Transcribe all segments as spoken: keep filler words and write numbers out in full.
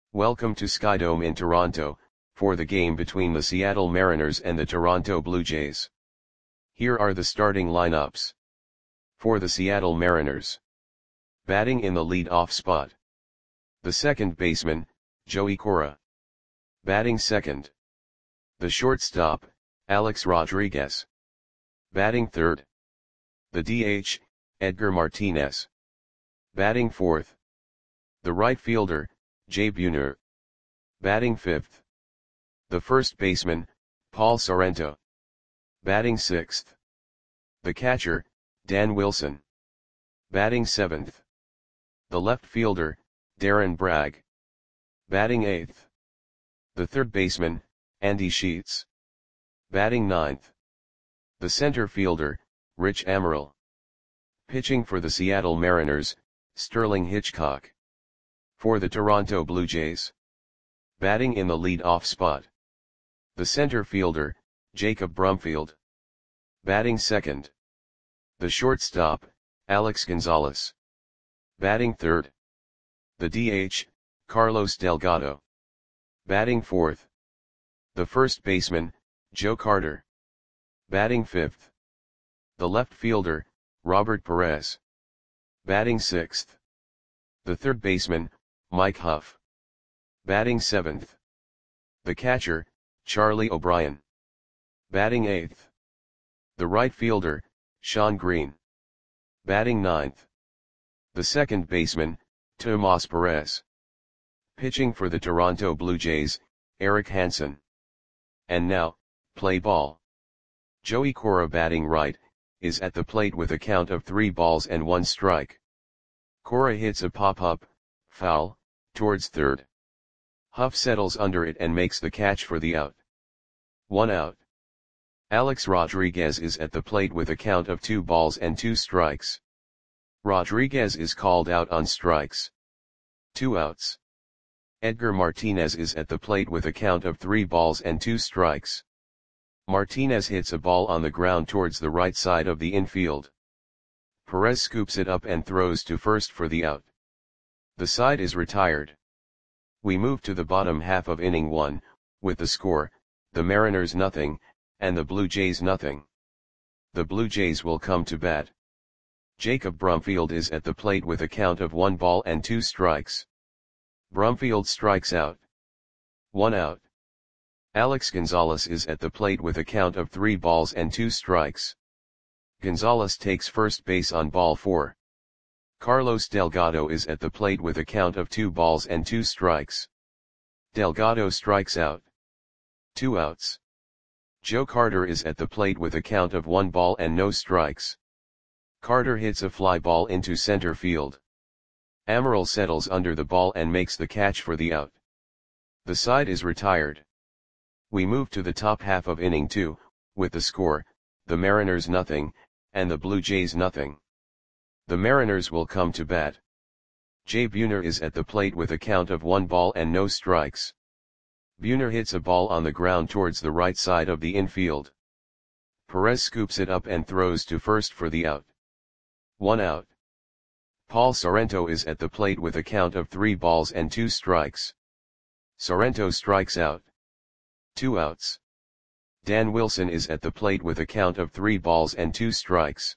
Welcome to Skydome in Toronto, for the game between the Seattle Mariners and the Toronto Blue Jays. Here are the starting lineups. For the Seattle Mariners. Batting in the lead-off spot. The second baseman, Joey Cora. Batting second. The shortstop, Alex Rodriguez. Batting third. The D H, Edgar Martinez. Batting fourth. The right fielder, Jay Buhner. Batting fifth. The first baseman, Paul Sorrento. Batting sixth. The catcher, Dan Wilson. Batting seventh. The left fielder, Darren Bragg. Batting eighth. The third baseman, Andy Sheets. Batting ninth. The center fielder, Rich Amaral. Pitching for the Seattle Mariners, Sterling Hitchcock. For the Toronto Blue Jays. Batting in the lead-off spot. The center fielder, Jacob Brumfield. Batting second. The shortstop, Alex Gonzalez. Batting third. The D H, Carlos Delgado. Batting fourth. The first baseman, Joe Carter. Batting fifth. The left fielder, Robert Perez. Batting sixth. The third baseman, Mike Huff. Batting seventh. The catcher, Charlie O'Brien. Batting eighth. The right fielder, Sean Green. Batting ninth. The second baseman, Tomas Perez. Pitching for the Toronto Blue Jays, Eric Hansen. And now, play ball. Joey Cora batting right, is at the plate with a count of three balls and one strike. Cora hits a pop-up, foul, towards third. Huff settles under it and makes the catch for the out. One out. Alex Rodriguez is at the plate with a count of two balls and two strikes. Rodriguez is called out on strikes. Two outs. Edgar Martinez is at the plate with a count of three balls and two strikes. Martinez hits a ball on the ground towards the right side of the infield. Perez scoops it up and throws to first for the out. The side is retired. We move to the bottom half of inning one, with the score, the Mariners nothing, and the Blue Jays nothing. The Blue Jays will come to bat. Jacob Brumfield is at the plate with a count of one ball and two strikes. Brumfield strikes out. One out. Alex Gonzalez is at the plate with a count of three balls and two strikes. Gonzalez takes first base on ball four. Carlos Delgado is at the plate with a count of two balls and two strikes. Delgado strikes out. Two outs. Joe Carter is at the plate with a count of one ball and no strikes. Carter hits a fly ball into center field. Amaral settles under the ball and makes the catch for the out. The side is retired. We move to the top half of inning two, with the score, the Mariners nothing, and the Blue Jays nothing. The Mariners will come to bat. Jay Buhner is at the plate with a count of one ball and no strikes. Buhner hits a ball on the ground towards the right side of the infield. Perez scoops it up and throws to first for the out. One out. Paul Sorrento is at the plate with a count of three balls and two strikes. Sorrento strikes out. Two outs. Dan Wilson is at the plate with a count of three balls and two strikes.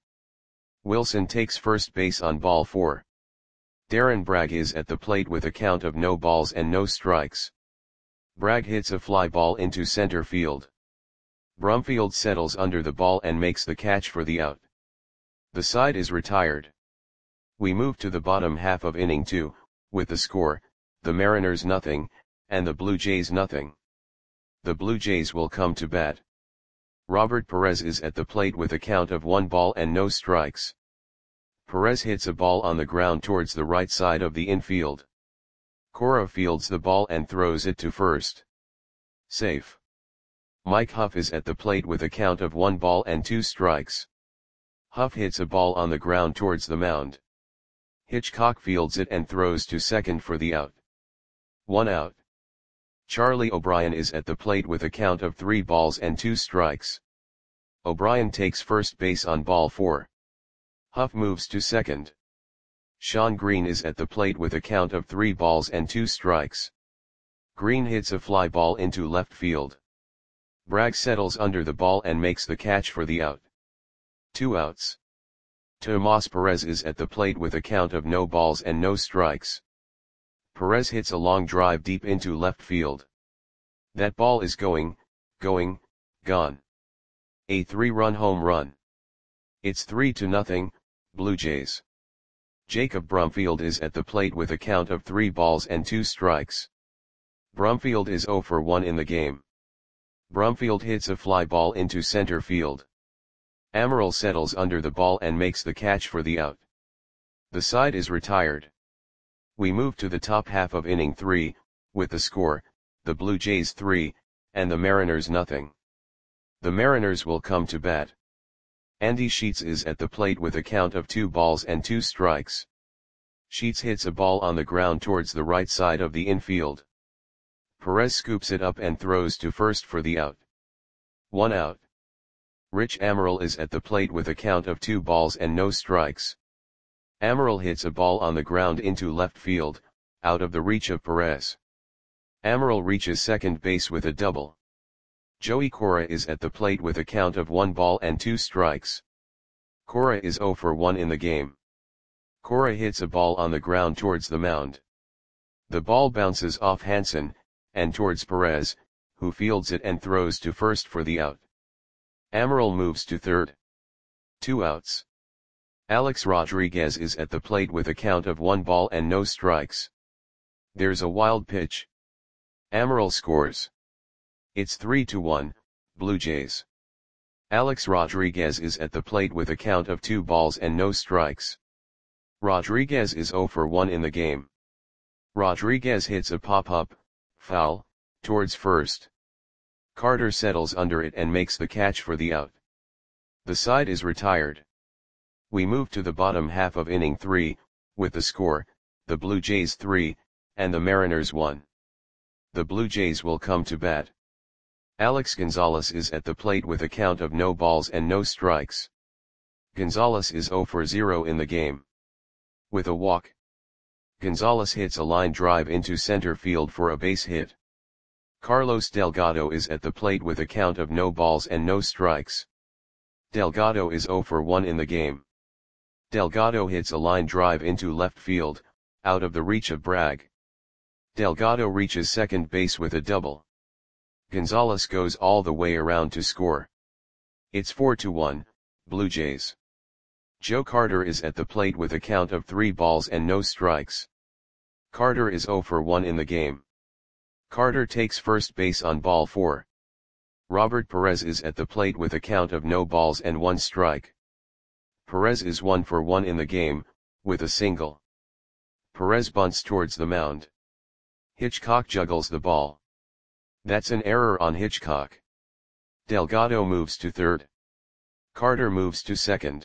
Wilson takes first base on ball four. Darren Bragg is at the plate with a count of no balls and no strikes. Bragg hits a fly ball into center field. Brumfield settles under the ball and makes the catch for the out. The side is retired. We move to the bottom half of inning two, with the score, the Mariners nothing, and the Blue Jays nothing. The Blue Jays will come to bat. Robert Perez is at the plate with a count of one ball and no strikes. Perez hits a ball on the ground towards the right side of the infield. Cora fields the ball and throws it to first. Safe. Mike Huff is at the plate with a count of one ball and two strikes. Huff hits a ball on the ground towards the mound. Hitchcock fields it and throws to second for the out. One out. Charlie O'Brien is at the plate with a count of three balls and two strikes. O'Brien takes first base on ball four. Huff moves to second. Sean Green is at the plate with a count of three balls and two strikes. Green hits a fly ball into left field. Bragg settles under the ball and makes the catch for the out. Two outs. Tomas Perez is at the plate with a count of no balls and no strikes. Perez hits a long drive deep into left field. That ball is going, going, gone. A three-run home run. It's three to nothing, Blue Jays. Jacob Brumfield is at the plate with a count of three balls and two strikes. Brumfield is zero for one in the game. Brumfield hits a fly ball into center field. Amaral settles under the ball and makes the catch for the out. The side is retired. We move to the top half of inning three, with the score, the Blue Jays three, and the Mariners nothing. The Mariners will come to bat. Andy Sheets is at the plate with a count of two balls and two strikes. Sheets hits a ball on the ground towards the right side of the infield. Perez scoops it up and throws to first for the out. One out. Rich Amaral is at the plate with a count of two balls and no strikes. Amaral hits a ball on the ground into left field, out of the reach of Perez. Amaral reaches second base with a double. Joey Cora is at the plate with a count of one ball and two strikes. Cora is zero for one in the game. Cora hits a ball on the ground towards the mound. The ball bounces off Hansen, and towards Perez, who fields it and throws to first for the out. Amaral moves to third. Two outs. Alex Rodriguez is at the plate with a count of one ball and no strikes. There's a wild pitch. Amaral scores. It's three to one, Blue Jays. Alex Rodriguez is at the plate with a count of two balls and no strikes. Rodriguez is zero for one in the game. Rodriguez hits a pop-up, foul, towards first. Carter settles under it and makes the catch for the out. The side is retired. We move to the bottom half of inning three, with the score, the Blue Jays three, and the Mariners one. The Blue Jays will come to bat. Alex Gonzalez is at the plate with a count of no balls and no strikes. Gonzalez is zero for zero in the game. With a walk. Gonzalez hits a line drive into center field for a base hit. Carlos Delgado is at the plate with a count of no balls and no strikes. Delgado is zero for one in the game. Delgado hits a line drive into left field, out of the reach of Bragg. Delgado reaches second base with a double. Gonzalez goes all the way around to score. It's four to one, Blue Jays. Joe Carter is at the plate with a count of three balls and no strikes. Carter is zero for one in the game. Carter takes first base on ball four. Robert Perez is at the plate with a count of no balls and one strike. Perez is one for one in the game, with a single. Perez bunts towards the mound. Hitchcock juggles the ball. That's an error on Hitchcock. Delgado moves to third. Carter moves to second.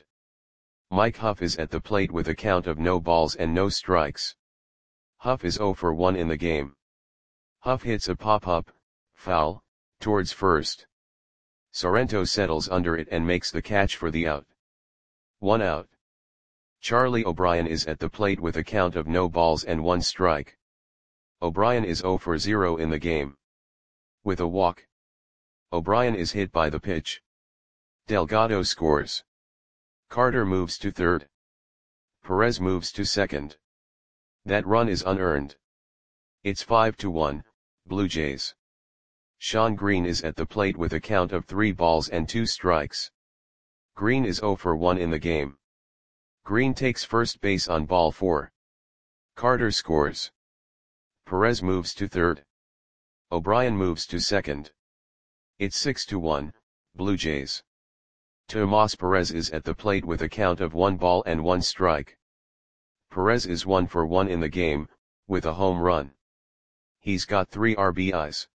Mike Huff is at the plate with a count of no balls and no strikes. Huff is zero for one in the game. Huff hits a pop-up, foul, towards first. Sorrento settles under it and makes the catch for the out. One out. Charlie O'Brien is at the plate with a count of no balls and one strike. O'Brien is zero for zero in the game. With a walk. O'Brien is hit by the pitch. Delgado scores. Carter moves to third. Perez moves to second. That run is unearned. It's five to one, Blue Jays. Sean Green is at the plate with a count of three balls and two strikes. Green is zero for one in the game. Green takes first base on ball four. Carter scores. Perez moves to third. O'Brien moves to second. It's six to one, Blue Jays. Tomas Perez is at the plate with a count of one ball and one strike. Perez is one for one in the game, with a home run. He's got three R B Is.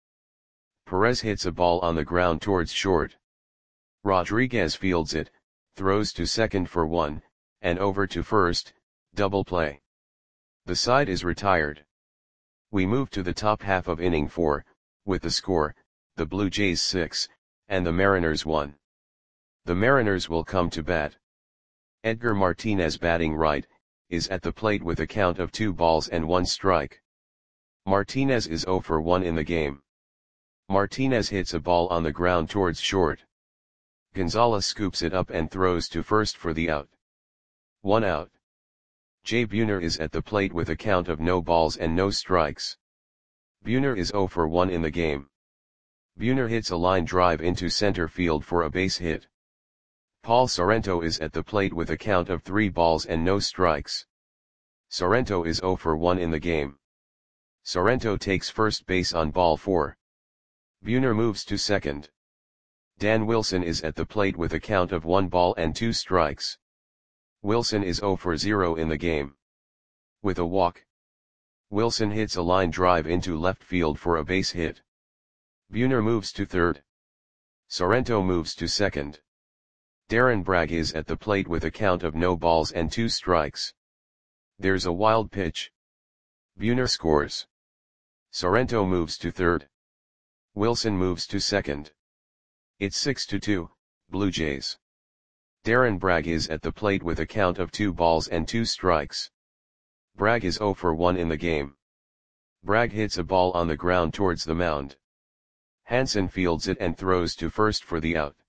Perez hits a ball on the ground towards short. Rodriguez fields it, throws to second for one, and over to first, double play. The side is retired. We move to the top half of inning four, with the score, the Blue Jays six, and the Mariners one. The Mariners will come to bat. Edgar Martinez, batting right, is at the plate with a count of two balls and one strike. Martinez is zero for one in the game. Martinez hits a ball on the ground towards short. Gonzalez scoops it up and throws to first for the out. One out. Jay Buhner is at the plate with a count of no balls and no strikes. Buhner is zero for one in the game. Buhner hits a line drive into center field for a base hit. Paul Sorrento is at the plate with a count of three balls and no strikes. Sorrento is zero for one in the game. Sorrento takes first base on ball four. Buhner moves to second. Dan Wilson is at the plate with a count of one ball and two strikes. Wilson is zero for zero in the game. With a walk, Wilson hits a line drive into left field for a base hit. Buhner moves to third. Sorrento moves to second. Darren Bragg is at the plate with a count of no balls and two strikes. There's a wild pitch. Buhner scores. Sorrento moves to third. Wilson moves to second. It's six to two, Blue Jays. Darren Bragg is at the plate with a count of two balls and two strikes. Bragg is zero for one in the game. Bragg hits a ball on the ground towards the mound. Hansen fields it and throws to first for the out.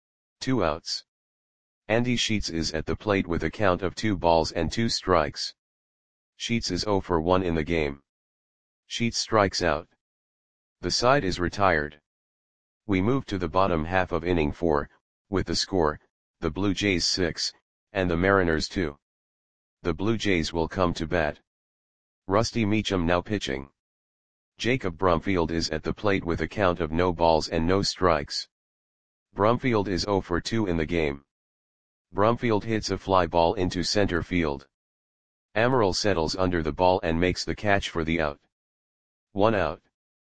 Two outs. Andy Sheets is at the plate with a count of two balls and two strikes. Sheets is zero for one in the game. Sheets strikes out. The side is retired. We move to the bottom half of inning four, with the score, the Blue Jays six, and the Mariners two. The Blue Jays will come to bat. Rusty Meacham now pitching. Jacob Brumfield is at the plate with a count of no balls and no strikes. Brumfield is zero for two in the game. Brumfield hits a fly ball into center field. Amaral settles under the ball and makes the catch for the out. One out.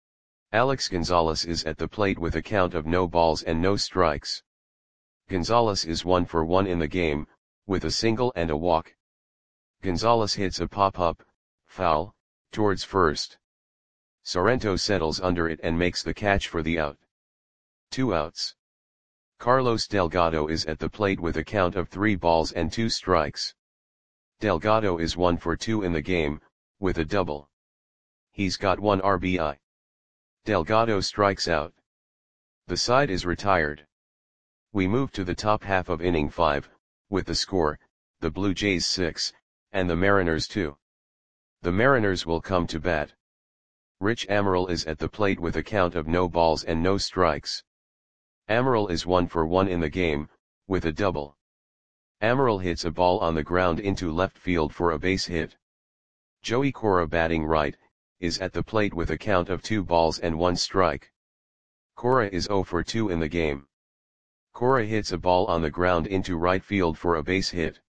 Alex Gonzalez is at the plate with a count of no balls and no strikes. Gonzalez is one for one in the game, with a single and a walk. Gonzalez hits a pop-up, foul, towards first. Sorrento settles under it and makes the catch for the out. Two outs. Carlos Delgado is at the plate with a count of three balls and two strikes. Delgado is one for two in the game, with a double. He's got one R B I. Delgado strikes out. The side is retired. We move to the top half of inning five, with the score, the Blue Jays six, and the Mariners two. The Mariners will come to bat. Rich Amaral is at the plate with a count of no balls and no strikes. Amaral is one for one in the game, with a double. Amaral hits a ball on the ground into left field for a base hit. Joey Cora, batting right, is at the plate with a count of two balls and one strike. Cora is zero for two in the game. Cora hits a ball on the ground into right field for a base hit.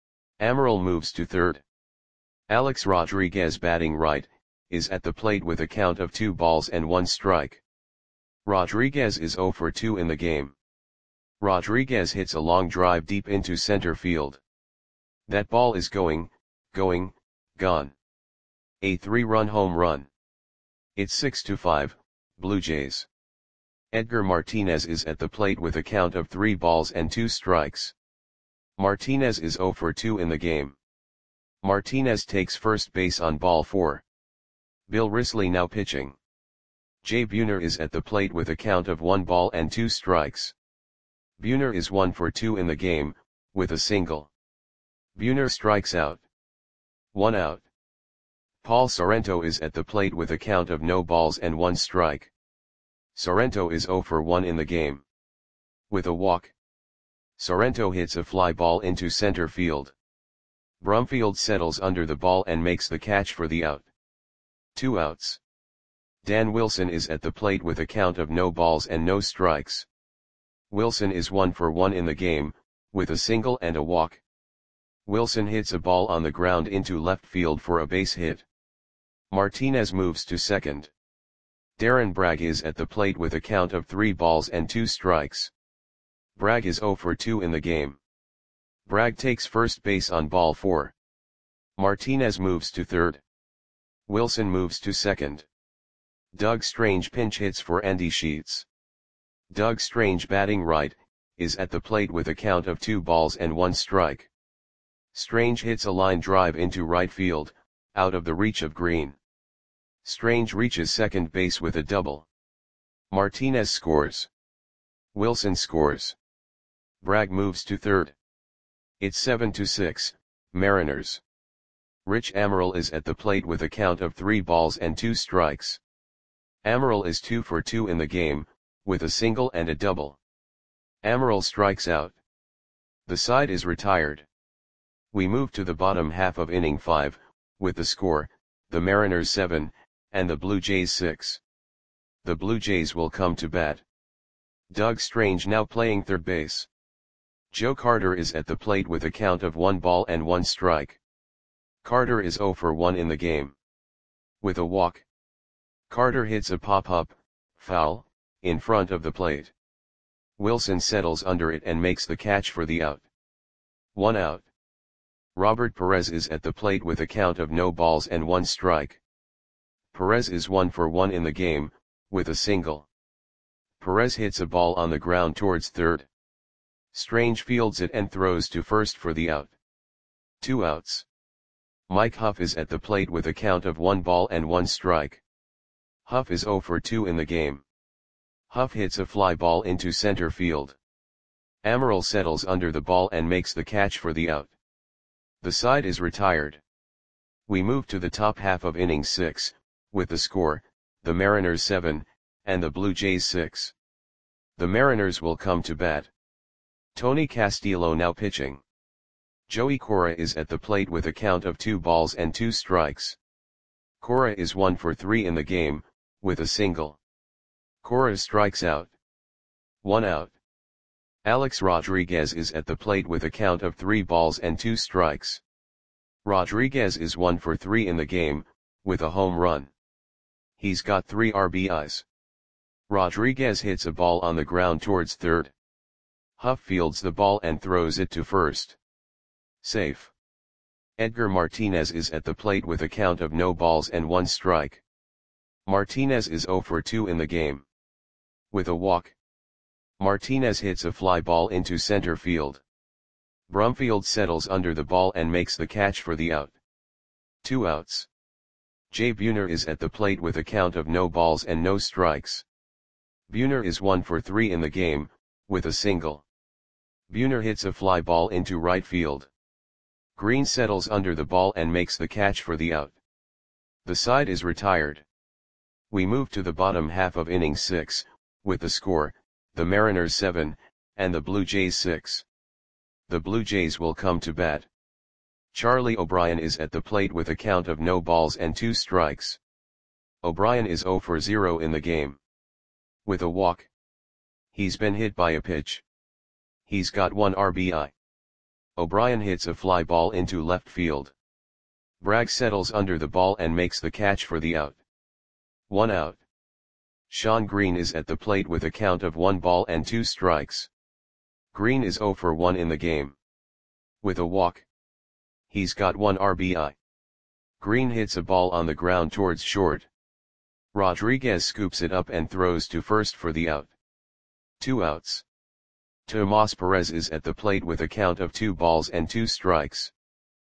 Amaral moves to third. Alex Rodriguez, batting right, is at the plate with a count of two balls and one strike. Rodriguez is zero for two in the game. Rodriguez hits a long drive deep into center field. That ball is going, going, gone. A three-run home run. It's six to five, Blue Jays. Edgar Martinez is at the plate with a count of three balls and two strikes. Martinez is zero for two in the game. Martinez takes first base on ball four. Bill Risley now pitching. Jay Buhner is at the plate with a count of one ball and two strikes. Buhner is one for two in the game, with a single. Buhner strikes out. One out. Paul Sorrento is at the plate with a count of no balls and one strike. Sorrento is zero for one in the game. With a walk, Sorrento hits a fly ball into center field. Brumfield settles under the ball and makes the catch for the out. Two outs. Dan Wilson is at the plate with a count of no balls and no strikes. Wilson is one for one in the game, with a single and a walk. Wilson hits a ball on the ground into left field for a base hit. Martinez moves to second. Darren Bragg is at the plate with a count of three balls and two strikes. Bragg is zero for two in the game. Bragg takes first base on ball four. Martinez moves to third. Wilson moves to second. Doug Strange pinch hits for Andy Sheets. Doug Strange, batting right, is at the plate with a count of two balls and one strike. Strange hits a line drive into right field, out of the reach of Green. Strange reaches second base with a double. Martinez scores. Wilson scores. Bragg moves to third. It's seven to six, Mariners. Rich Amaral is at the plate with a count of three balls and two strikes. Amaral is two for two in the game, with a single and a double. Amaral strikes out. The side is retired. We move to the bottom half of inning five, with the score, the Mariners seven, and the Blue Jays six. The Blue Jays will come to bat. Doug Strange now playing third base. Joe Carter is at the plate with a count of one ball and one strike. Carter is zero for one in the game. With a walk. Carter hits a pop-up, foul, in front of the plate. Wilson settles under it and makes the catch for the out. One out. Robert Perez is at the plate with a count of no balls and one strike. Perez is one for one in the game, with a single. Perez hits a ball on the ground towards third. Strange fields it and throws to first for the out. Two outs. Mike Huff is at the plate with a count of one ball and one strike. Huff is zero for two in the game. Huff hits a fly ball into center field. Amaral settles under the ball and makes the catch for the out. The side is retired. We move to the top half of inning six, with the score, the Mariners seven, and the Blue Jays six. The Mariners will come to bat. Tony Castillo now pitching. Joey Cora is at the plate with a count of two balls and two strikes. Cora is one for three in the game, with a single. Cora strikes out. One out. Alex Rodriguez is at the plate with a count of three balls and two strikes. Rodriguez is one for three in the game, with a home run. He's got three R B Is. Rodriguez hits a ball on the ground towards third. Huff fields the ball and throws it to first. Safe. Edgar Martinez is at the plate with a count of no balls and one strike. Martinez is zero for two in the game. With a walk. Martinez hits a fly ball into center field. Brumfield settles under the ball and makes the catch for the out. Two outs. Jay Buhner is at the plate with a count of no balls and no strikes. Buhner is one for three in the game, with a single. Buhner hits a fly ball into right field. Green settles under the ball and makes the catch for the out. The side is retired. We move to the bottom half of inning six, with the score, the Mariners seven, and the Blue Jays six. The Blue Jays will come to bat. Charlie O'Brien is at the plate with a count of no balls and two strikes. O'Brien is zero for zero in the game. With a walk. He's been hit by a pitch. He's got one R B I. O'Brien hits a fly ball into left field. Bragg settles under the ball and makes the catch for the out. One out. Sean Green is at the plate with a count of one ball and two strikes. Green is zero for one in the game. With a walk. He's got one R B I. Green hits a ball on the ground towards short. Rodriguez scoops it up and throws to first for the out. Two outs. Tomas Perez is at the plate with a count of two balls and two strikes.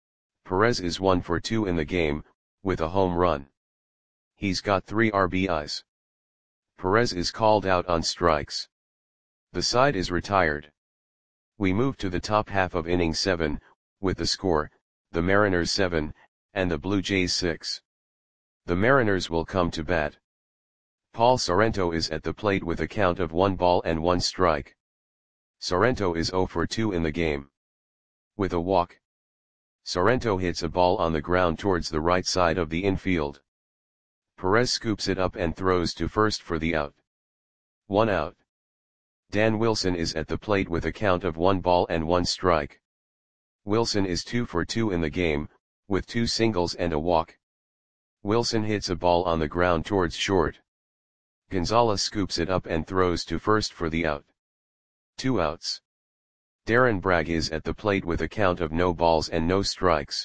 Perez is one for two in the game, with a home run. He's got three R B Is. Perez is called out on strikes. The side is retired. We move to the top half of inning seven, with the score, the Mariners seven, and the Blue Jays six. The Mariners will come to bat. Paul Sorrento is at the plate with a count of one ball and one strike. Sorrento is zero for two in the game. With a walk. Sorrento hits a ball on the ground towards the right side of the infield. Perez scoops it up and throws to first for the out. One out. Dan Wilson is at the plate with a count of one ball and one strike. Wilson is two for two in the game, with two singles and a walk. Wilson hits a ball on the ground towards short. Gonzalez scoops it up and throws to first for the out. Two outs. Darren Bragg is at the plate with a count of no balls and no strikes.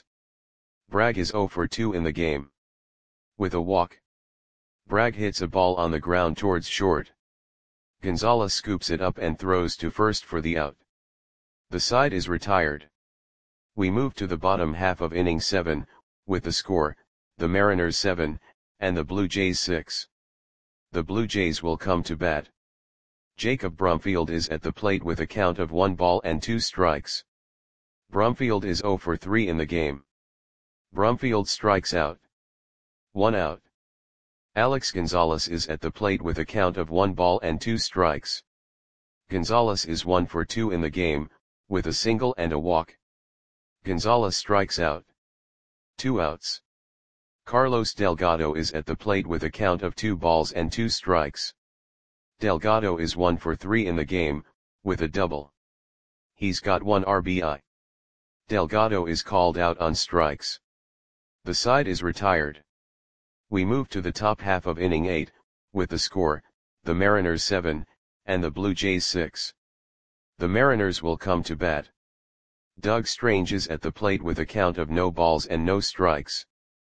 Bragg is zero for two in the game. With a walk. Bragg hits a ball on the ground towards short. Gonzalez scoops it up and throws to first for the out. The side is retired. We move to the bottom half of inning seven, with the score, the Mariners seven, and the Blue Jays six. The Blue Jays will come to bat. Jacob Brumfield is at the plate with a count of one ball and two strikes. Brumfield is zero for three in the game. Brumfield strikes out. One out. Alex Gonzalez is at the plate with a count of one ball and two strikes. Gonzalez is one for two in the game, with a single and a walk. Gonzalez strikes out. Two outs. Carlos Delgado is at the plate with a count of two balls and two strikes. Delgado is one for three in the game, with a double. He's got one R B I. Delgado is called out on strikes. The side is retired. We move to the top half of inning eight, with the score, the Mariners seven, and the Blue Jays six. The Mariners will come to bat. Doug Strange is at the plate with a count of no balls and no strikes.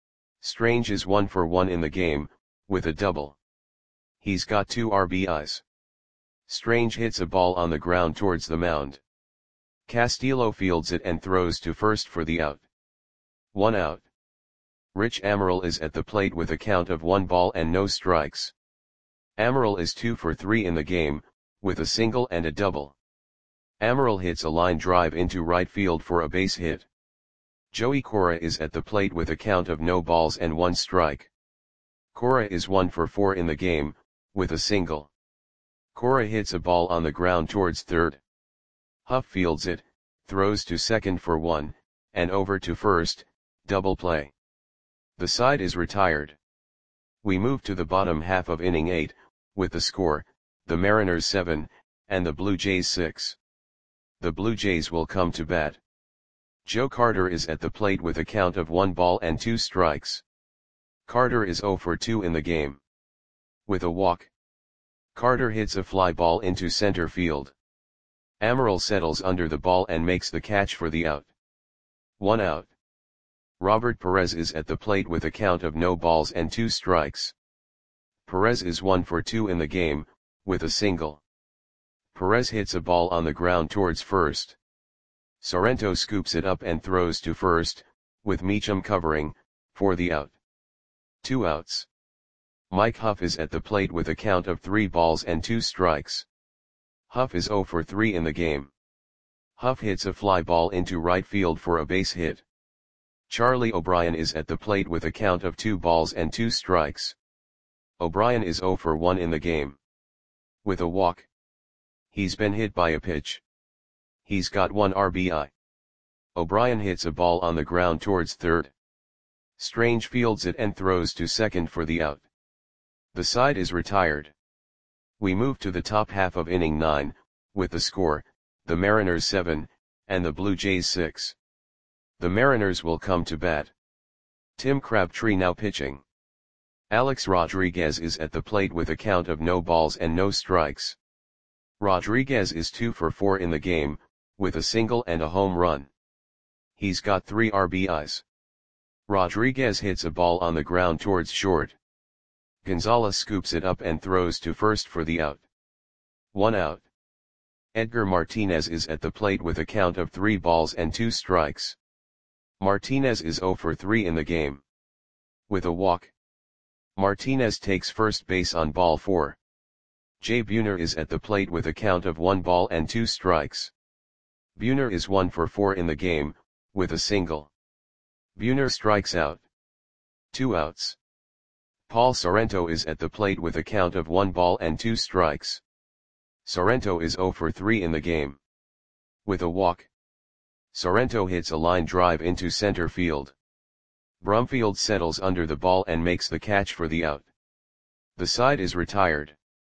Strange is one for one in the game, with a double. He's got two R B Is. Strange hits a ball on the ground towards the mound. Castillo fields it and throws to first for the out. One out. Rich Amaral is at the plate with a count of one ball and no strikes. Amaral is two for three in the game, with a single and a double. Amaral hits a line drive into right field for a base hit. Joey Cora is at the plate with a count of no balls and one strike. Cora is one for four in the game, with a single. Cora hits a ball on the ground towards third. Huff fields it, throws to second for one, and over to first, double play. The side is retired. We move to the bottom half of inning eight, with the score, the Mariners seven, and the Blue Jays six. The Blue Jays will come to bat. Joe Carter is at the plate with a count of one ball and two strikes. Carter is zero for two in the game. With a walk. Carter hits a fly ball into center field. Amaral settles under the ball and makes the catch for the out. One out. Robert Perez is at the plate with a count of no balls and two strikes. Perez is one for two in the game, with a single. Perez hits a ball on the ground towards first. Sorrento scoops it up and throws to first, with Meacham covering, for the out. Two outs. Mike Huff is at the plate with a count of three balls and two strikes. Huff is zero for three in the game. Huff hits a fly ball into right field for a base hit. Charlie O'Brien is at the plate with a count of two balls and two strikes. O'Brien is zero for one in the game. With a walk. He's been hit by a pitch. He's got one R B I. O'Brien hits a ball on the ground towards third. Strange fields it and throws to second for the out. The side is retired. We move to the top half of inning nine, with the score, the Mariners seven, and the Blue Jays six. The Mariners will come to bat. Tim Crabtree now pitching. Alex Rodriguez is at the plate with a count of no balls and no strikes. Rodriguez is two for four in the game, with a single and a home run. He's got three R B Is. Rodriguez hits a ball on the ground towards short. Gonzalez scoops it up and throws to first for the out. One out. Edgar Martinez is at the plate with a count of three balls and two strikes. Martinez is zero for three in the game. With a walk. Martinez takes first base on ball four. Jay Buhner is at the plate with a count of one ball and two strikes. Buhner is one for four in the game, with a single. Buhner strikes out. Two outs. Paul Sorrento is at the plate with a count of one ball and two strikes. Sorrento is zero for three in the game. With a walk. Sorrento hits a line drive into center field. Brumfield settles under the ball and makes the catch for the out. The side is retired.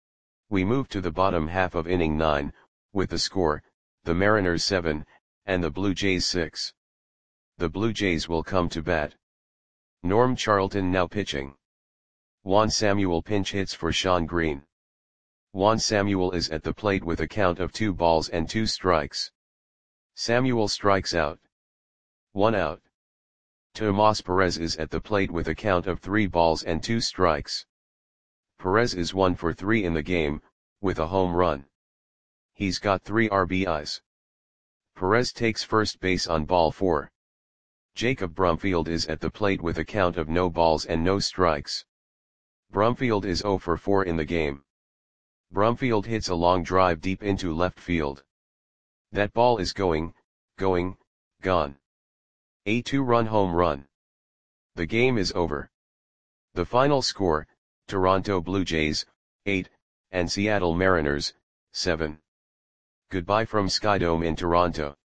We move to the bottom half of inning nine, with the score, the Mariners seven, and the Blue Jays six. The Blue Jays will come to bat. Norm Charlton now pitching. Juan Samuel pinch hits for Sean Green. Juan Samuel is at the plate with a count of two balls and two strikes. Samuel strikes out. One out. Tomas Perez is at the plate with a count of three balls and two strikes. Perez is one for three in the game, with a home run. He's got three R B Is. Perez takes first base on ball four. Jacob Brumfield is at the plate with a count of no balls and no strikes. Brumfield is zero for four in the game. Brumfield hits a long drive deep into left field. That ball is going, going, gone. A two-run home run. The game is over. The final score, Toronto Blue Jays, eight, and Seattle Mariners, seven. Goodbye from Skydome in Toronto.